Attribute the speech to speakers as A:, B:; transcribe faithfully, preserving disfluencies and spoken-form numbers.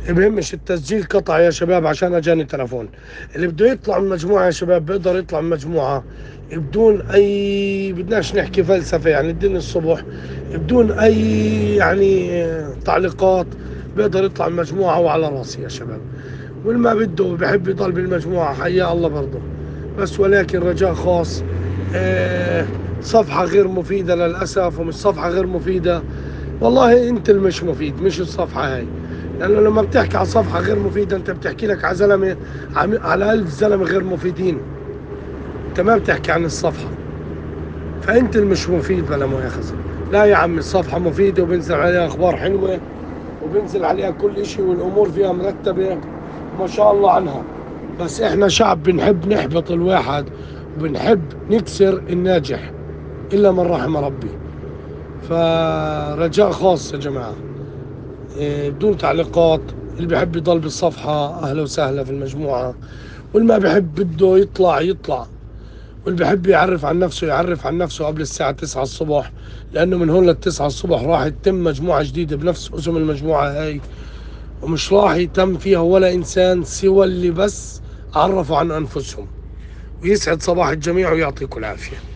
A: بهمش التسجيل قطع يا شباب عشان اجاني تلفون. اللي بده يطلع من المجموعة يا شباب بيقدر يطلع من المجموعة بدون اي، بدناش نحكي فلسفة يعني الدين الصبح، بدون اي يعني تعليقات، بيقدر يطلع من المجموعة وعلى راسي يا شباب. واللي ما بده بحب يضل بالمجموعة حيا الله برضه، بس ولكن رجاء خاص. آه، صفحة غير مفيدة للأسف، ومش صفحة غير مفيدة، والله انت اللي مش مفيد مش الصفحة هاي. لأنه لما بتحكي على صفحة غير مفيدة انت بتحكي لك على زلمة، على ألف زلمة غير مفيدين، انت ما بتحكي عن الصفحة، فانت اللي مش مفيد بلا مؤاخذة. لا يا عمي الصفحة مفيدة وبنزل عليها أخبار حلوة، وبنزل عليها كل إشي، والأمور فيها مرتبة ما شاء الله عنها. بس احنا شعب بنحب نحبط الواحد وبنحب نكسر الناجح إلا من رحم ربي. فرجاء خاص يا جماعة، إيه، بدون تعليقات. اللي بيحب يضل بالصفحة أهلا وسهلا في المجموعة، واللي ما بيحب بده يطلع يطلع، واللي بيحب يعرف عن نفسه يعرف عن نفسه قبل الساعة تسعة الصبح، لأنه من هون للتسعة الصبح راح يتم مجموعة جديدة بنفس اسم المجموعة هاي، ومش راح يتم فيها ولا إنسان سوى اللي بس عرفوا عن أنفسهم. ويسعد صباح الجميع ويعطيكم العافية.